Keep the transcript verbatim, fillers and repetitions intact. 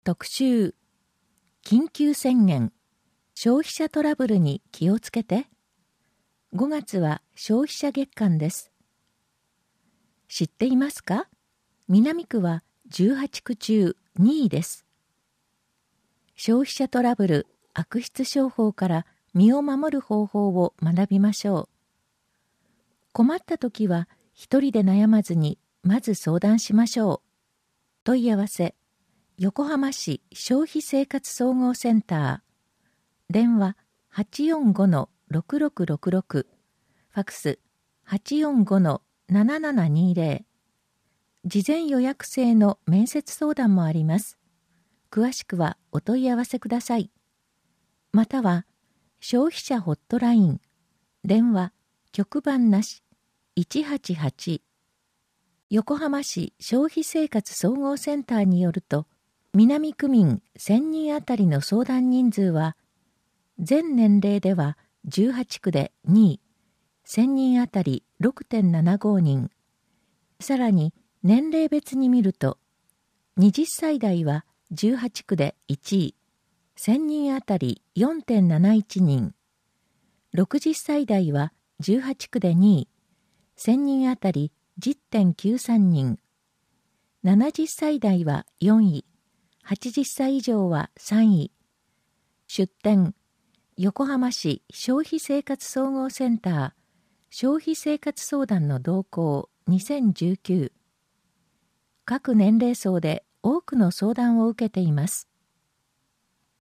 特集緊急宣言消費者トラブルに気をつけて。ごがつは消費者月間です。知っていますか？南区はじゅうはちく中にいです。消費者トラブル、悪質商法から身を守る方法を学びましょう。困ったときは一人で悩まずにまず相談しましょう。問い合わせ横浜市消費生活総合センター、電話 はちよんごのろくろくろくろく、ファクス はちよんごのななななにぜろ、事前予約制の面接相談もあります。詳しくはお問い合わせください。または消費者ホットライン、電話局番なしいちはちはち、横浜市消費生活総合センターによると、南区民せんにんあたりの相談人数は、全年齢ではじゅうはちくでにい、せんにんあたり ろくてんななご 人。さらに年齢別に見ると、はたちさい代はじゅうはちくでいちい、せんにんあたり よんてんなないち 人。ろくじゅっさい代はじゅうはちくでにい、せんにんあたり じゅってんきゅうさん 人。ななじゅっさい代はよんい、はちじゅっさい以上はさんい。出店、横浜市消費生活総合センター消費生活相談の動向にせんじゅうきゅう。各年齢層で多くの相談を受けています。